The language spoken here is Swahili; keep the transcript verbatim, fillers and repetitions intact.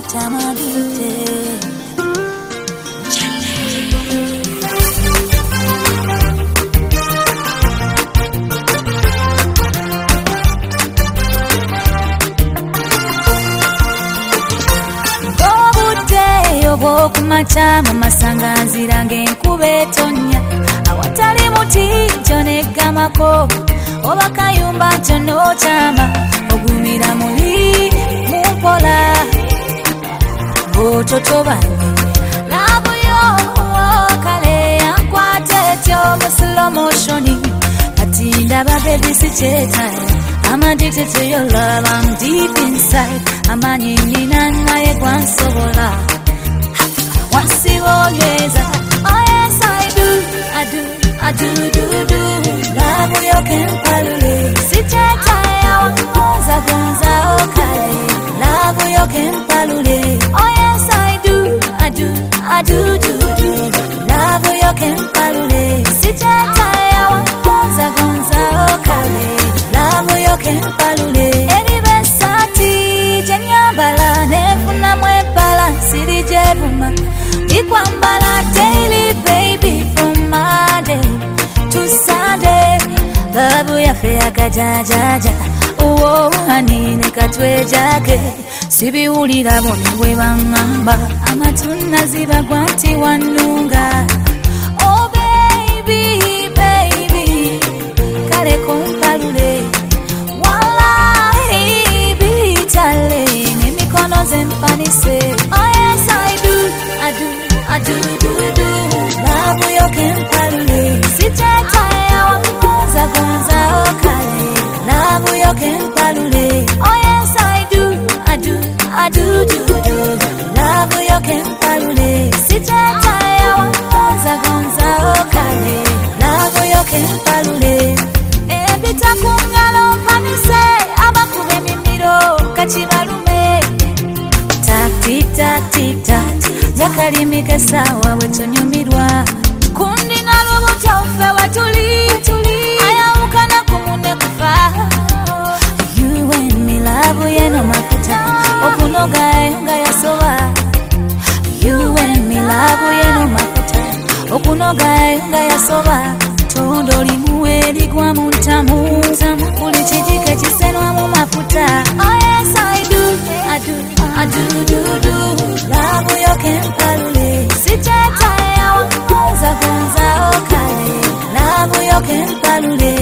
tamadute. Kumachama masanganzira ng'enkuba etonya awatali muti kyonegamako oba kayumba kyonokyama ogumira muli mumpola ng'ototobanye labu yo kale yankwata etyo mu slow motion kati ndaba baby sikyetaaga. I'm addicted to your love, I'm deep inside. Amanyi nina naye gwansobola wasiwogeza. Oh yes I do, I do, I do, do, do. Love yo kempalule sikyetaya wangonza gonza okale. Love yo kempalule. Oh yes I do, I do, I do, do, do. Love yo kempalule sikyetaya wangonza gonza okale. Love yo kempalule. Eribesati jenyambala nefuna mwebala siri jebuma ikwambala daily baby from Monday to Sunday. Love ya fea kajajaja uwo hanine katwejake sibiwulira boni bwe bangamba amatuna ziba gwanti wanunga. Oh baby baby kale kumpalule wallahi bitale nemikono zempanise. Oh yes I do, I do, I do, do, do. Love yo kempalule sikyetaya wangonza gonza okale. Love yo kempalule. Oh yes I do, I do, I do, do, do. Love yo kempalule sikyetaya wangonza gonza okale. Love yo kempalule. Ebitakungalo mpanise abakube emimiro kakibalume. Tak tik tak yakalimike sawa wetonyumirwa kundi nalubuta ufe watuli ayawukana kumune kufa. You and me love yeno mafuta okunoga nga yasoba. You and me love yeno mafuta okunoga nga yasoba. Tondo limuwe ligwa muntamu kuli kijike kisenwa mu mafuta. Oh yes I do, I do, I do, do, do. Love yo kempalule sikyetaya wangonza gonza okale. Love yo kempalule.